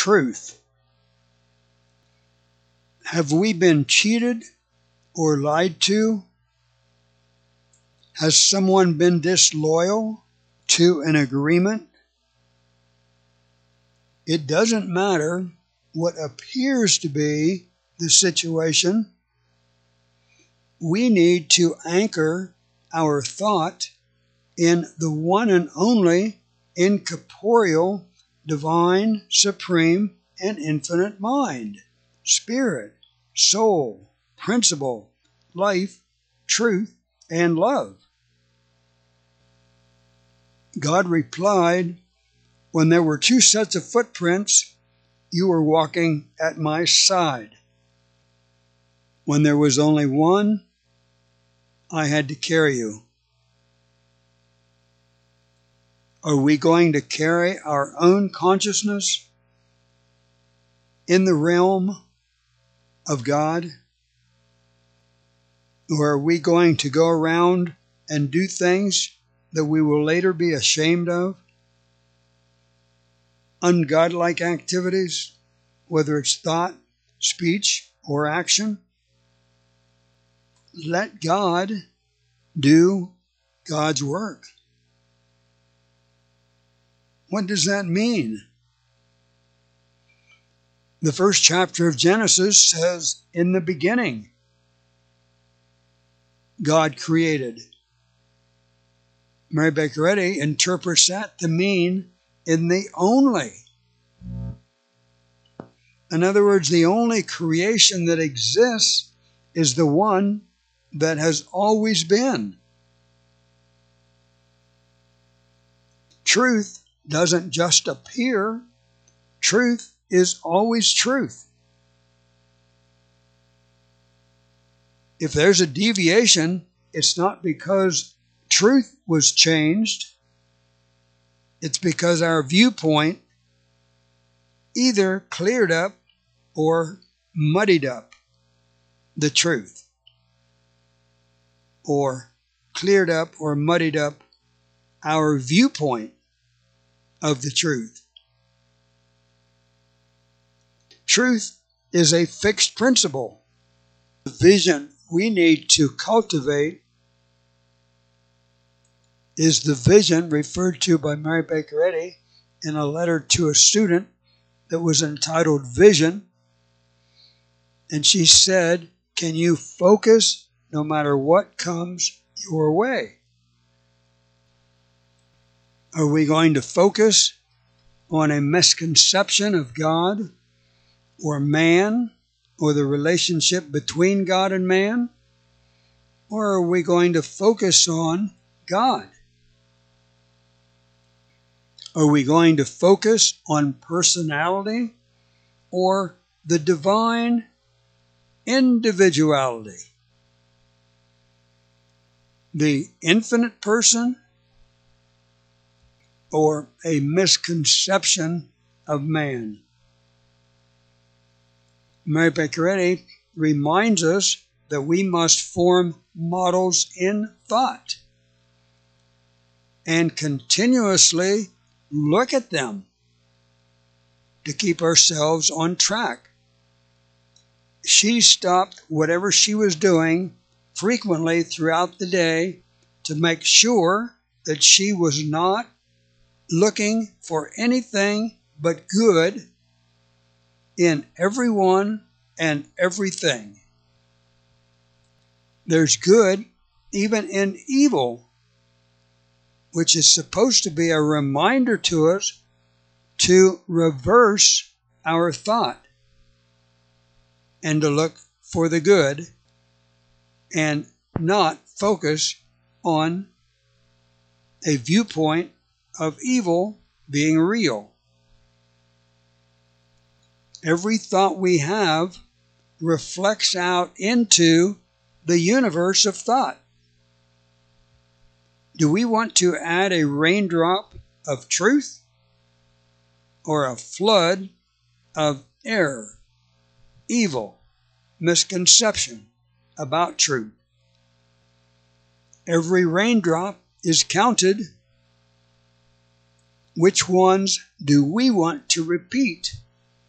truth. Have we been cheated or lied to? Has someone been disloyal to an agreement? It doesn't matter what appears to be the situation. We need to anchor our thought in the one and only incorporeal, divine, supreme, and infinite mind, spirit, soul, principle, life, truth, and love. God replied, "When there were two sets of footprints, you were walking at my side. When there was only one, I had to carry you." Are we going to carry our own consciousness in the realm of God? Or are we going to go around and do things that we will later be ashamed of? Ungodlike activities, whether it's thought, speech, or action? Let God do God's work. What does that mean? The first chapter of Genesis says, "In the beginning, God created." Mary Baker Eddy interprets that to mean in the only. In other words, the only creation that exists is the one that has always been. Truth doesn't just appear. Truth is always truth. If there's a deviation, it's not because truth was changed. It's because our viewpoint either cleared up or muddied up the truth, or cleared up or muddied up our viewpoint of the truth. Truth is a fixed principle. The vision we need to cultivate is the vision referred to by Mary Baker Eddy in a letter to a student that was entitled Vision. And she said, "Can you focus no matter what comes your way?" Are we going to focus on a misconception of God or man or the relationship between God and man? Or are we going to focus on God? Are we going to focus on personality or the divine individuality? The infinite person or a misconception of man? Mary Baker Eddy reminds us that we must form models in thought and continuously look at them to keep ourselves on track. She stopped whatever she was doing frequently throughout the day to make sure that she was not looking for anything but good in everyone and everything. There's good even in evil, which is supposed to be a reminder to us to reverse our thought and to look for the good and not focus on a viewpoint of evil being real. Every thought we have reflects out into the universe of thought. Do we want to add a raindrop of truth or a flood of error, evil, misconception about truth? Every raindrop is counted. Which ones do we want to repeat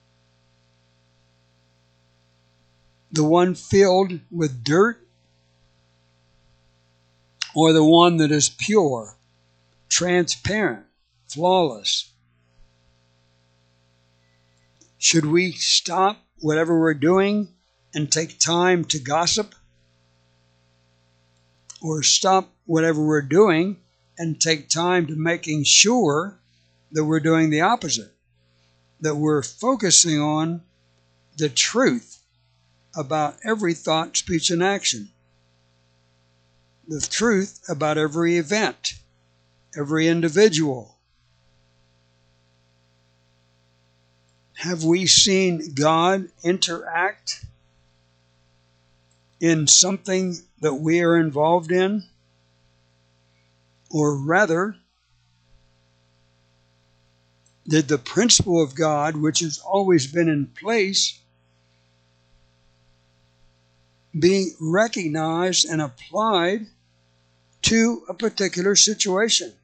the one filled with dirt, or the one that is pure, transparent, flawless? Should we stop whatever we're doing and take time to gossip? Or stop whatever we're doing and take time to making sure that we're doing the opposite, that we're focusing on the truth about every thought, speech, and action, the truth about every event, every individual? Have we seen God interact in something that we are involved in? Or rather, did the principle of God, which has always been in place, be recognized and applied to a particular situation?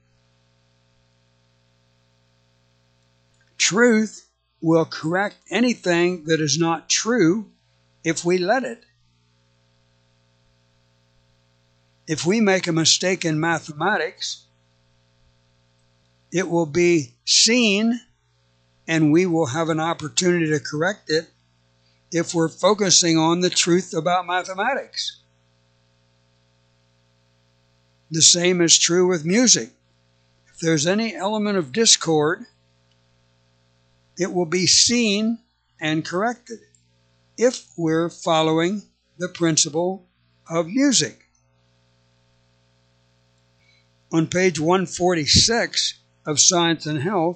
Truth will correct anything that is not true if we let it. If we make a mistake in mathematics, it will be seen and we will have an opportunity to correct it if we're focusing on the truth about mathematics. The same is true with music. If there's any element of discord, it will be seen and corrected if we're following the principle of music. On page 146 of Science and Health,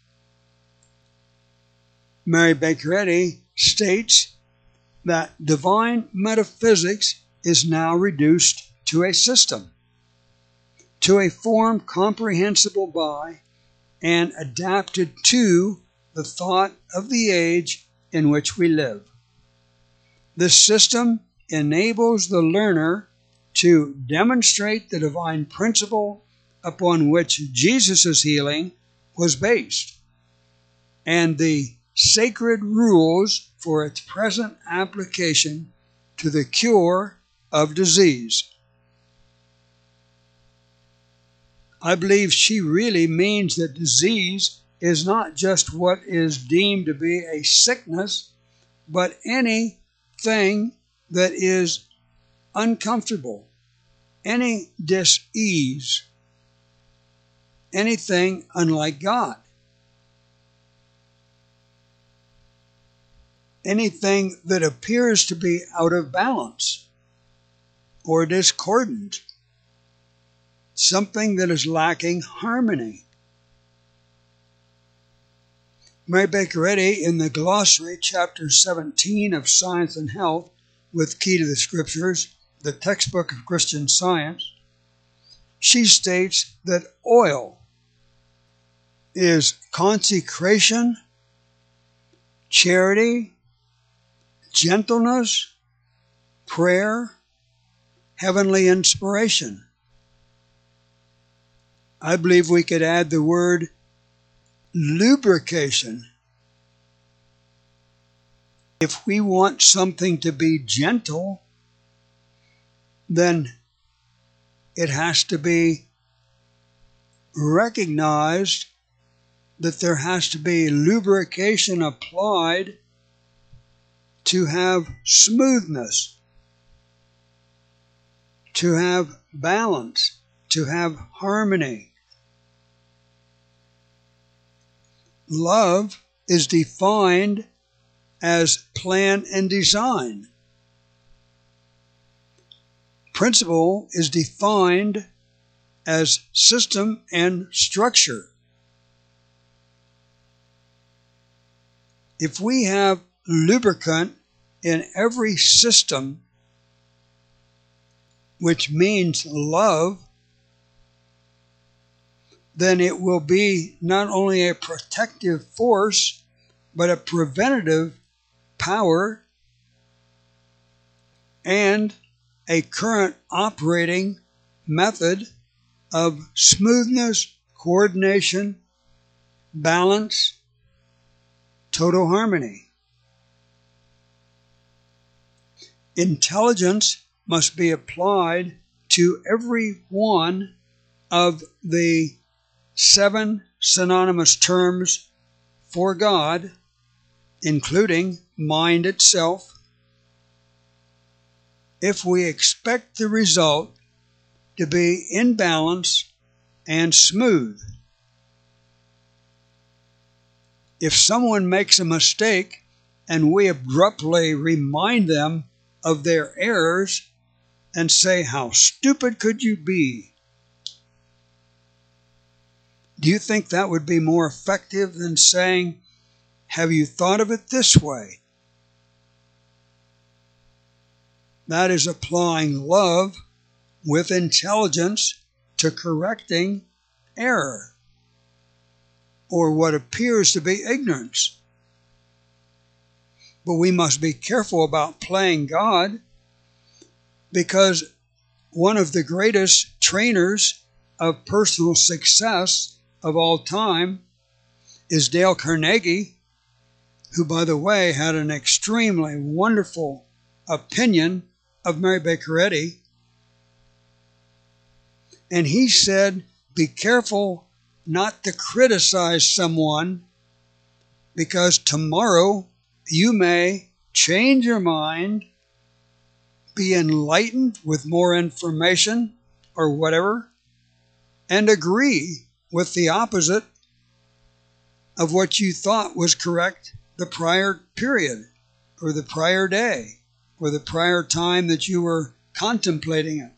Mary Baker Eddy states that divine metaphysics is now reduced to a system, to a form comprehensible by and adapted to the thought of the age in which we live. This system enables the learner to demonstrate the divine principle upon which Jesus' healing was based, and the sacred rules for its present application to the cure of disease. I believe she really means that disease is not just what is deemed to be a sickness, but anything that is uncomfortable, any dis-ease, anything unlike God, anything that appears to be out of balance or discordant, something that is lacking harmony. Mary Baker Eddy, in the glossary, chapter 17 of Science and Health, with Key to the Scriptures, the textbook of Christian Science, she states that oil is consecration, charity, gentleness, prayer, heavenly inspiration. I believe we could add the word lubrication. If we want something to be gentle, then it has to be recognized that there has to be lubrication applied to have smoothness, to have balance, to have harmony. Love is defined as plan and design. Principle is defined as system and structure. If we have lubricant in every system, which means love, then it will be not only a protective force, but a preventative power and a current operating method of smoothness, coordination, balance, total harmony. Intelligence must be applied to every one of the 7 synonymous terms for God, including mind itself, if we expect the result to be in balance and smooth. If someone makes a mistake and we abruptly remind them of their errors and say, "How stupid could you be?" Do you think that would be more effective than saying, "Have you thought of it this way?" That is applying love with intelligence to correcting error or what appears to be ignorance. But we must be careful about playing God, because one of the greatest trainers of personal success of all time is Dale Carnegie, who, by the way, had an extremely wonderful opinion of Mary Baker Eddy. And he said, be careful not to criticize someone, because tomorrow you may change your mind, be enlightened with more information or whatever, and agree with the opposite of what you thought was correct the prior period or the prior day or the prior time that you were contemplating it.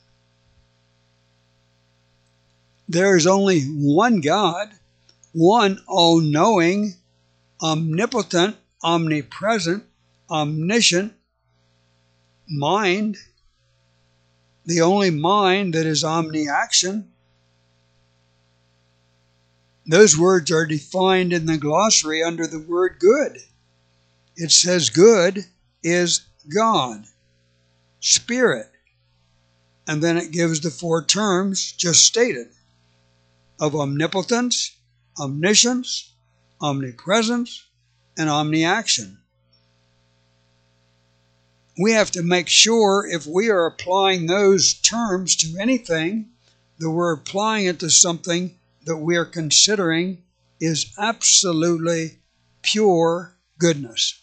There is only one God, one all-knowing, omnipotent, omnipresent, omniscient mind, the only mind that is omni-action. Those words are defined in the glossary under the word good. It says good is God, Spirit, and then it gives the 4 terms just stated of omnipotence, omniscience, omnipresence, and omni-action. We have to make sure if we are applying those terms to anything, that we're applying it to something that we are considering is absolutely pure goodness.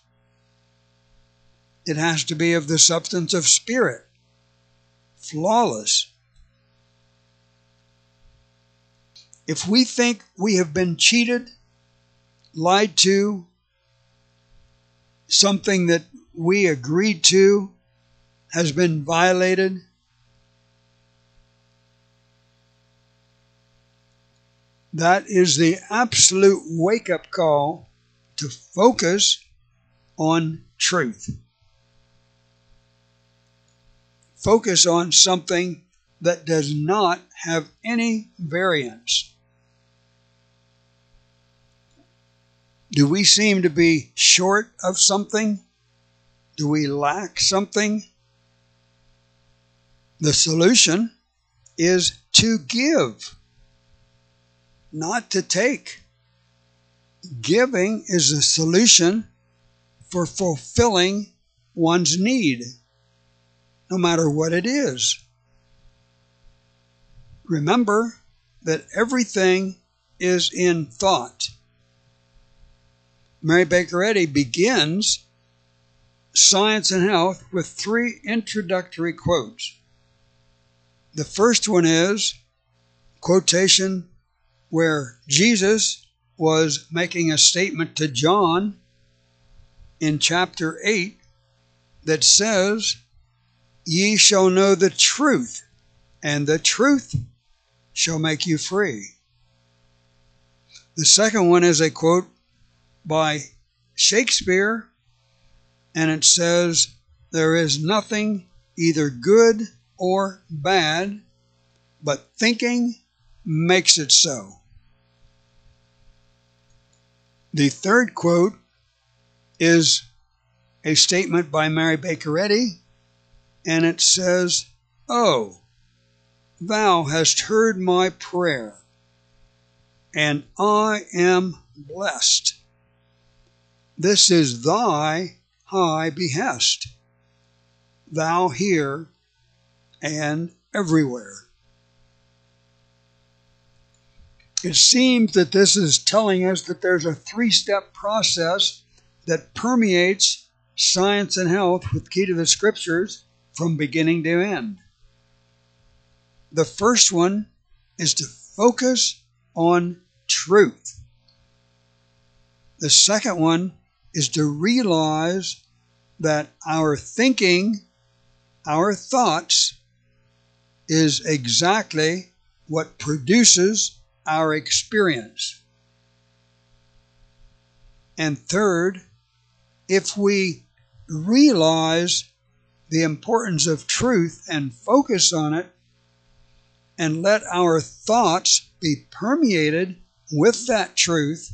It has to be of the substance of spirit, flawless. If we think we have been cheated, lied to, something that we agreed to has been violated, that is the absolute wake-up call to focus on truth. Focus on something that does not have any variance. Do we seem to be short of something? Do we lack something? The solution is to give, not to take. Giving is the solution for fulfilling one's need, no matter what it is. Remember that everything is in thought. Mary Baker Eddy begins Science and Health with 3 introductory quotes. The first one is quotation where Jesus was making a statement to John in chapter 8 that says, "Ye shall know the truth, and the truth shall make you free." The second one is a quote by Shakespeare, and it says, "There is nothing either good or bad, but thinking makes it so." The third quote is a statement by Mary Baker Eddy, and it says, "Oh, thou hast heard my prayer, and I am blessed. This is thy high behest. thou here and everywhere. It seems that this is telling us that there's a three-step process that permeates science and health with Key to the Scriptures from beginning to end. The first one is to focus on truth. The second one is to realize that our thinking, our thoughts, is exactly what produces our experience. And third, if we realize the importance of truth and focus on it, and let our thoughts be permeated with that truth,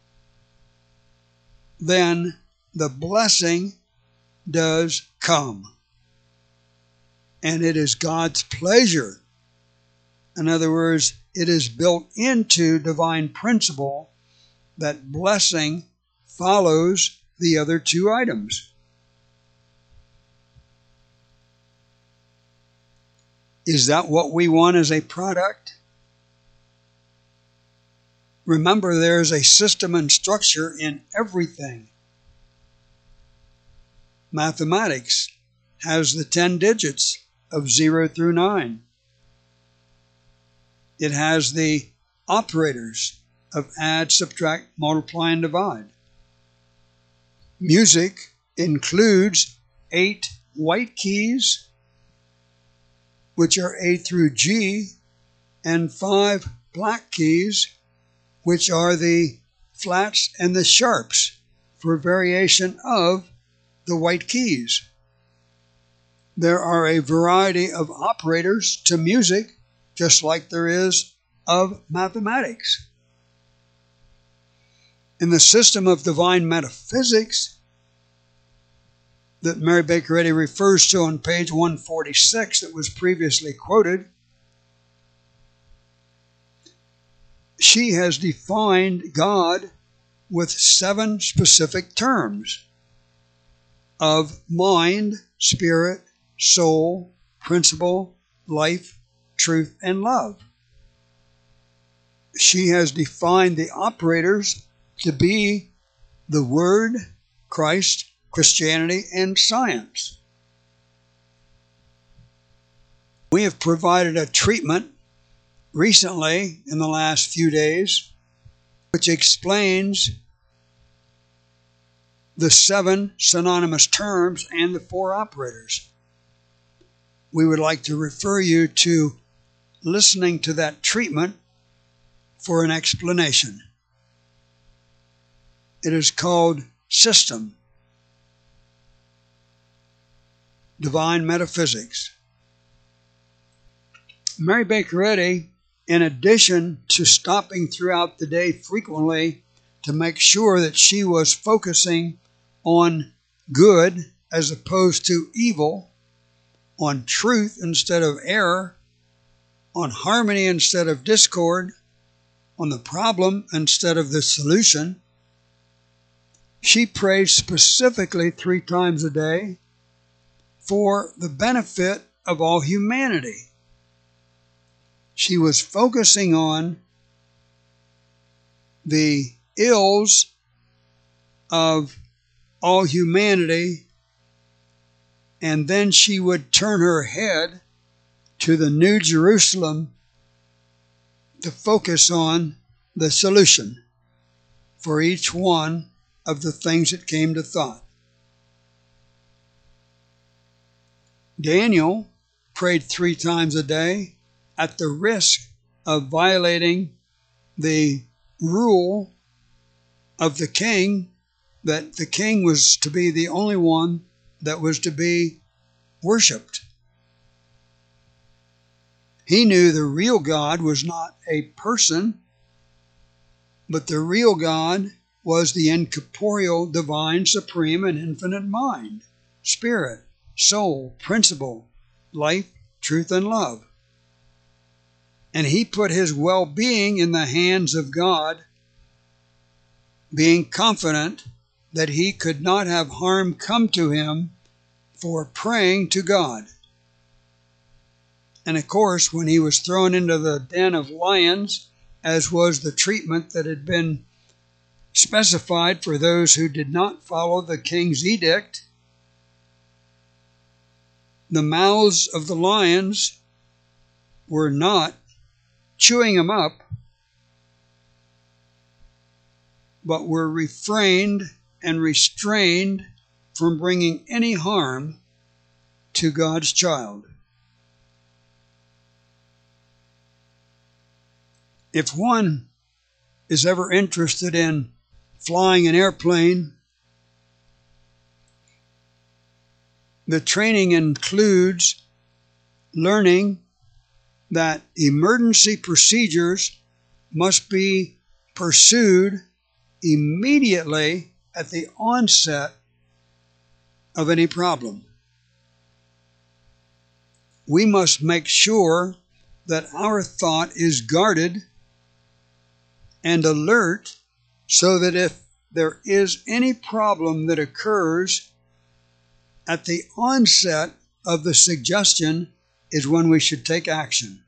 then the blessing does come. And it is God's pleasure. In other words, it is built into divine principle that blessing follows the other two items. Is that what we want as a product? Remember, there is a system and structure in everything. Mathematics has the 10 digits of 0 through 9. It has the operators of add, subtract, multiply, and divide. Music includes 8 white keys, which are A through G, and 5 black keys, which are the flats and the sharps for variation of the white keys. There are a variety of operators to music, just like there is of mathematics. In the system of divine metaphysics that Mary Baker Eddy refers to on page 146 that was previously quoted, she has defined God with 7 specific terms of mind, spirit, soul, principle, life, truth, and love. She has defined the operators to be the Word, Christ, Christianity, and science. We have provided a treatment recently in the last few days which explains the 7 synonymous terms and the 4 operators. We would like to refer you to listening to that treatment for an explanation. It is called System, Divine Metaphysics. Mary Baker Eddy, in addition to stopping throughout the day frequently to make sure that she was focusing on good as opposed to evil, on truth instead of error, on harmony instead of discord, on the problem instead of the solution, she prays specifically 3 times a day for the benefit of all humanity. She was focusing on the ills of all humanity, and then she would turn her head to the New Jerusalem to focus on the solution for each one of the things that came to thought. Daniel prayed 3 times a day at the risk of violating the rule of the king, that the king was to be the only one that was to be worshipped. He knew the real God was not a person, but the real God was the incorporeal, divine, supreme, and infinite mind, spirit, soul, principle, life, truth, and love. And he put his well-being in the hands of God, being confident that he could not have harm come to him for praying to God. And of course, when he was thrown into the den of lions, as was the treatment that had been specified for those who did not follow the king's edict, the mouths of the lions were not chewing him up, but were refrained and restrained from bringing any harm to God's child. If one is ever interested in flying an airplane, the training includes learning that emergency procedures must be pursued immediately at the onset of any problem. We must make sure that our thought is guarded and alert, so that if there is any problem that occurs at the onset of the suggestion is when we should take action.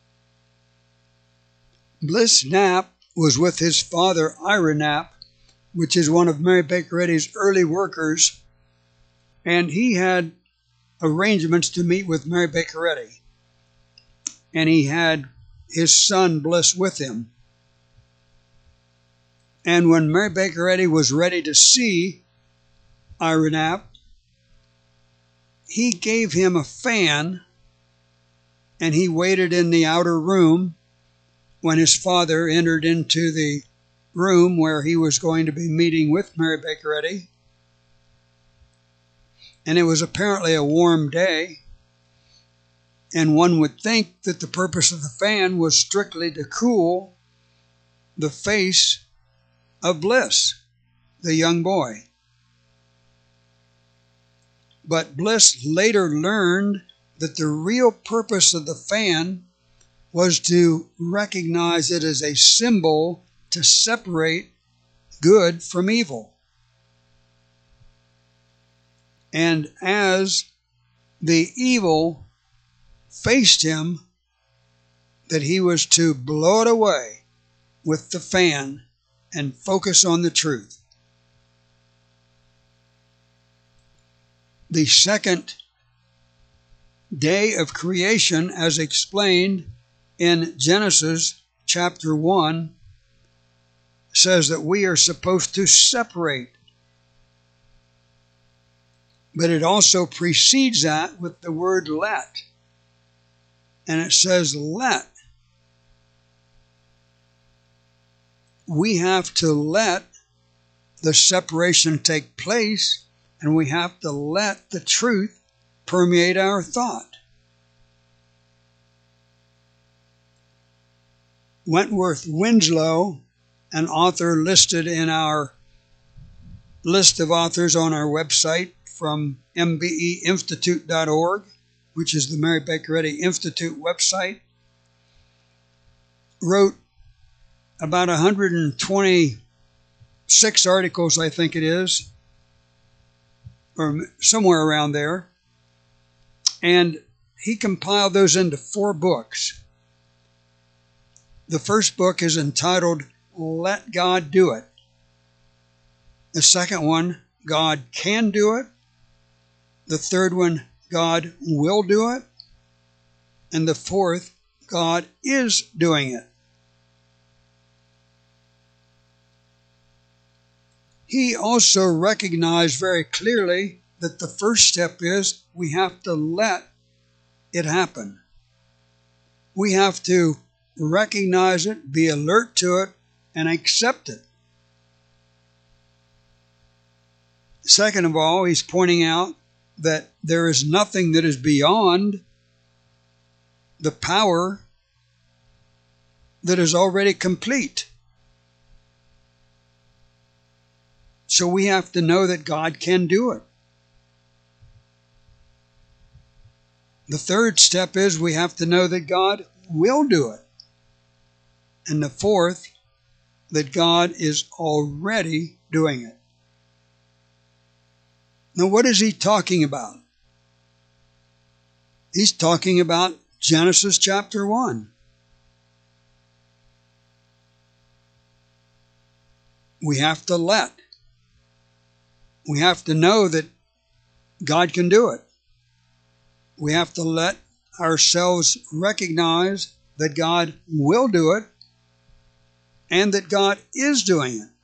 Bliss Knapp was with his father, Ira Knapp, which is one of Mary Baker Eddy's early workers, and he had arrangements to meet with Mary Baker Eddy, and he had his son Bliss with him. And when Mary Baker Eddy was ready to see Ira Knapp, he gave him a fan, and he waited in the outer room when his father entered into the room where he was going to be meeting with Mary Baker Eddy. And it was apparently a warm day, and one would think that the purpose of the fan was strictly to cool the face of Bliss, the young boy. But Bliss later learned that the real purpose of the fan was to recognize it as a symbol to separate good from evil. And as the evil faced him, that he was to blow it away with the fan and focus on the truth. The second day of creation, as explained in Genesis chapter 1, says that we are supposed to separate. But it also precedes that with the word let. And it says let. We have to let the separation take place, and we have to let the truth permeate our thought. Wentworth Winslow, an author listed in our list of authors on our website from mbeinstitute.org, which is the Mary Baker Eddy Institute website, wrote about 126 articles, I think it is, or somewhere around there, and he compiled those into 4 books. The first book is entitled Let God Do It. The second one, God Can Do It. The third one, God Will Do It. And the fourth, God Is Doing It. He also recognized very clearly that the first step is we have to let it happen. We have to recognize it, be alert to it, and accept it. Second of all, he's pointing out that there is nothing that is beyond the power that is already complete. So we have to know that God can do it. The third step is we have to know that God will do it. And the fourth, that God is already doing it. Now, what is he talking about? He's talking about Genesis chapter 1. We have to let. We have to know that God can do it. We have to let ourselves recognize that God will do it and that God is doing it.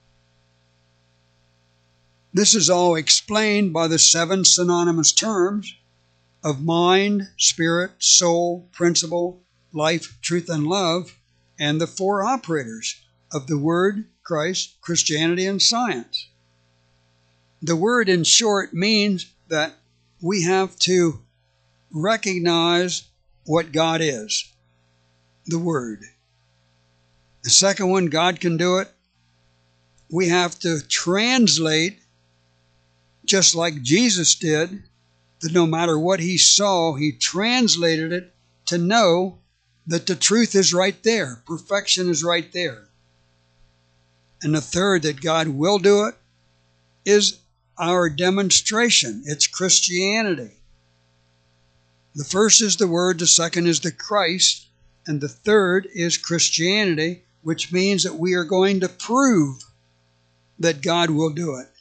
This is all explained by the 7 synonymous terms of mind, spirit, soul, principle, life, truth, and love, and the 4 operators of the Word, Christ, Christianity, and science. The Word, in short, means that we have to recognize what God is, the Word. The second one, God can do it. We have to translate, just like Jesus did, that no matter what he saw, he translated it to know that the truth is right there. Perfection is right there. And the third, that God will do it, is our demonstration. It's Christianity. The first is the Word, the second is the Christ, and the third is Christianity, which means that we are going to prove that God will do it.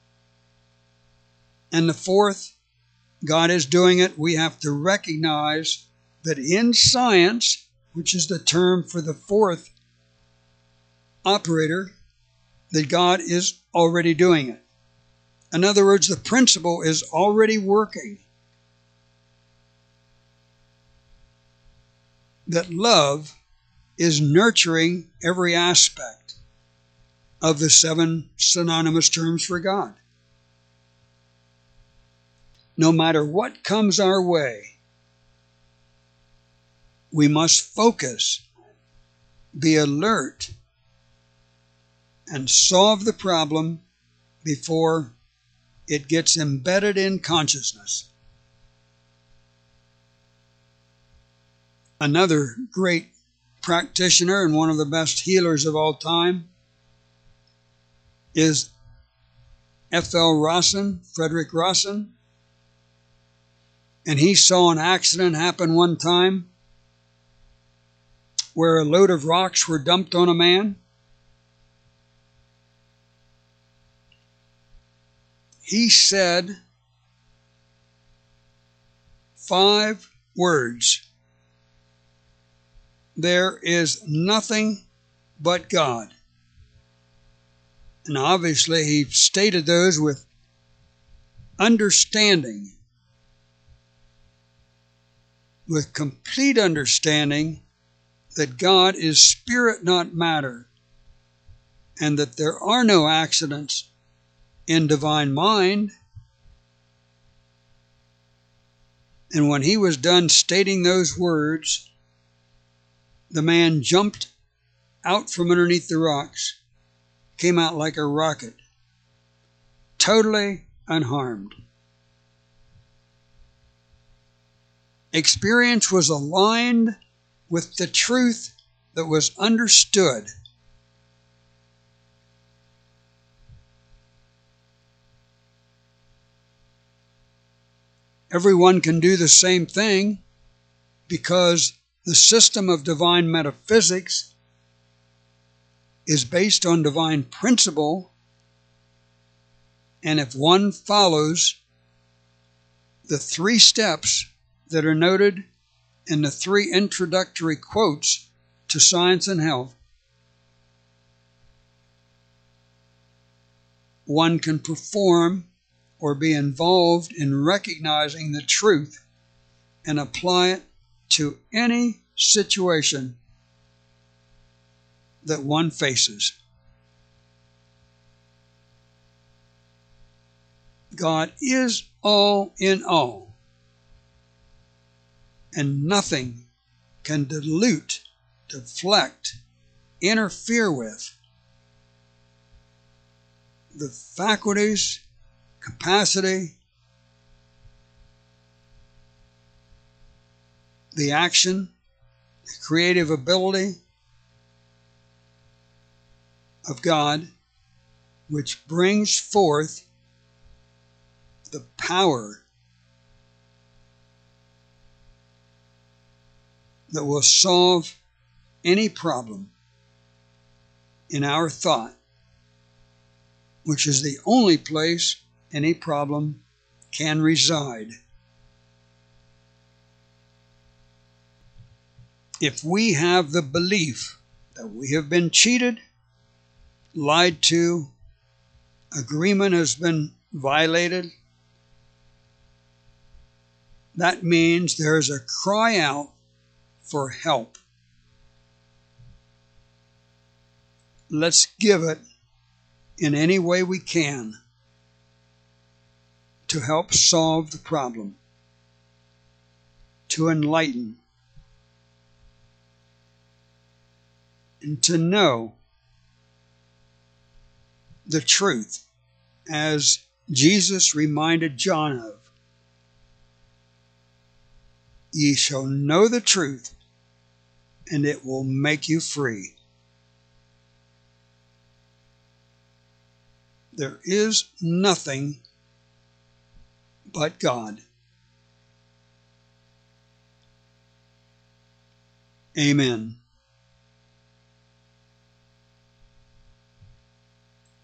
And the fourth, God is doing it. We have to recognize that in science, which is the term for the 4th operator, that God is already doing it. In other words, the principle is already working. That love is nurturing every aspect of the 7 synonymous terms for God. No matter what comes our way, we must focus, be alert, and solve the problem before it gets embedded in consciousness. Another great practitioner and one of the best healers of all time is F.L. Rosson, Frederick Rosson. And he saw an accident happen one time where a load of rocks were dumped on a man. He said 5 words. There is nothing but God. And obviously he stated those with understanding, with complete understanding that God is spirit, not matter, and that there are no accidents in divine mind. And when he was done stating those words, the man jumped out from underneath the rocks, came out like a rocket, totally unharmed. Experience was aligned with the truth that was understood. Everyone can do the same thing because the system of divine metaphysics is based on divine principle, and if one follows the 3 steps that are noted in the 3 introductory quotes to Science and Health, one can perform or be involved in recognizing the truth and apply it to any situation that one faces. God is all in all, and nothing can dilute, deflect, interfere with the faculties, capacity, the action, the creative ability of God, which brings forth the power that will solve any problem in our thought, which is the only place any problem can reside. If we have the belief that we have been cheated, lied to, agreement has been violated, that means there is a cry out for help. Let's give it in any way we can to help solve the problem, to enlighten, and to know the truth, as Jesus reminded John of. Ye shall know the truth, and it will make you free. There is nothing but God. Amen.